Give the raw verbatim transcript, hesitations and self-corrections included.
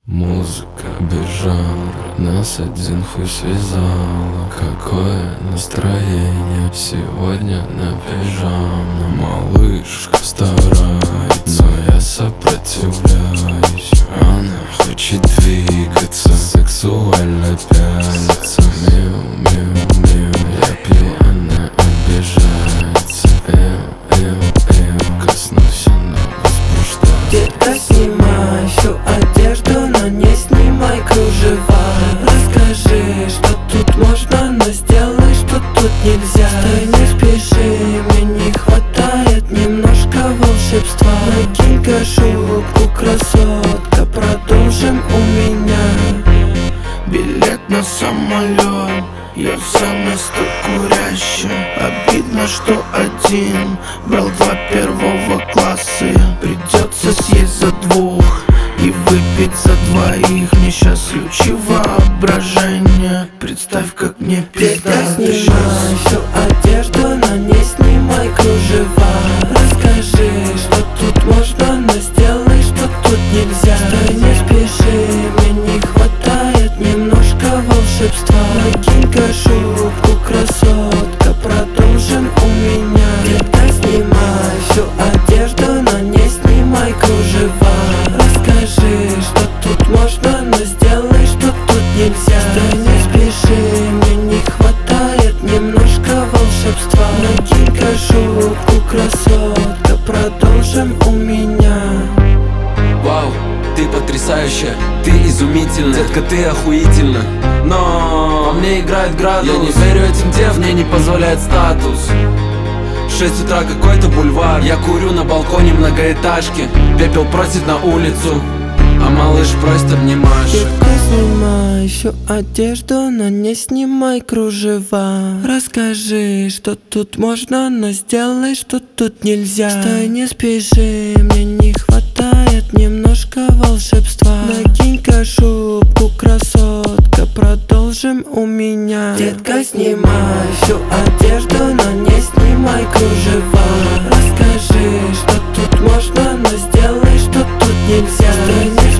Музыка без жанра нас один хуй связала. Какое настроение сегодня на пижамном. Малышка старается, но я сопротивляюсь. Она хочет двигаться, сексуально пялится. Миу, миу, миу, я пью, она обижается. Эу, эу, эу, коснусь, она возбуждается. Детка, снимай всю одежду, но не снимай кружева. Расскажи, что тут можно, но сделай, что тут нельзя. Стой, не спеши, мне не хватает немножко волшебства. Накинь-ка шубку, красотка, продолжим у меня. Билет на самолет, я в место курящим. Обидно, что один брал два первого класса. Придется съесть за двух и выпить за двоих. Мне сейчас ключи воображения. Представь, как мне пизда. Детка, снимай всю одежду, но не снимай кружева. Расскажи, что тут можно, но сделай, что тут нельзя. Стой, не спеши, мне не хватает немножко волшебства. Накинь-ка шубку, красотка, продолжим у меня. Детка, снимай всю одежду, но не снимай кружева. Расскажи, что тут можно, но сделай, что тут нельзя. Стой, не спеши, мне не хватает немножко волшебства. Накинь-ка шубку, красотка, продолжим у меня. Вау, ты потрясающая, ты изумительна. Детка, ты охуительна. Но мне играет градус. Я не верю этим дев, мне не позволяет статус. В шесть утра какой-то бульвар. Я курю на балконе многоэтажки. Пепел просит на улицу, а малыш просит обнимашек. Детка, снимай всю одежду, но не снимай кружева. Расскажи, что тут можно, но сделай, что тут нельзя. Стой, не спеши, мне не хватает немножко волшебства. Накинь-ка шубку, красотка, продолжим у меня. Детка, снимай всю одежду, но не снимай кружева. Расскажи, что тут можно, но сделай, что тут нельзя. Стой, не